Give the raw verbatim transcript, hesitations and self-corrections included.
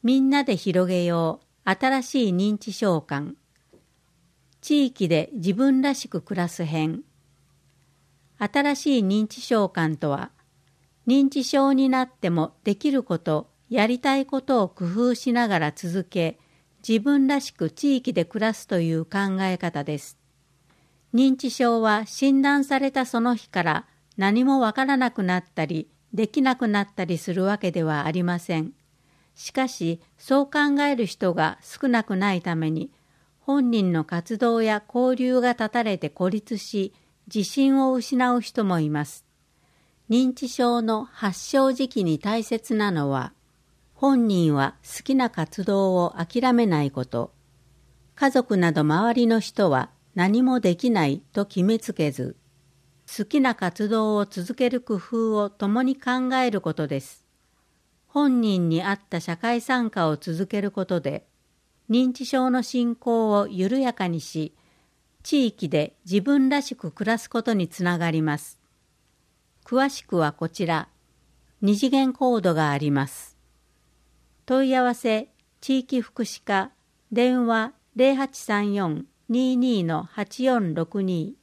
みんなで広げよう新しい認知症観。地域で自分らしく暮らす編。新しい認知症観とは、認知症になってもできること、やりたいことを工夫しながら続け、自分らしく地域で暮らすという考え方です。認知症は診断されたその日から何もわからなくなったり、できなくなったりするわけではありません。しかし、そう考える人が少なくないために、本人の活動や交流が断たれて孤立し、自信を失う人もいます。認知症の発症時期に大切なのは、本人は好きな活動を諦めないこと、家族など周りの人は何もできないと決めつけず、好きな活動を続ける工夫を共に考えることです。本人に合った社会参加を続けることで、認知症の進行を緩やかにし、地域で自分らしく暮らすことにつながります。詳しくはこちら、二次元コードがあります。問い合わせ、地域福祉課、電話 ゼロはちさんよん にーにー はちよんろくに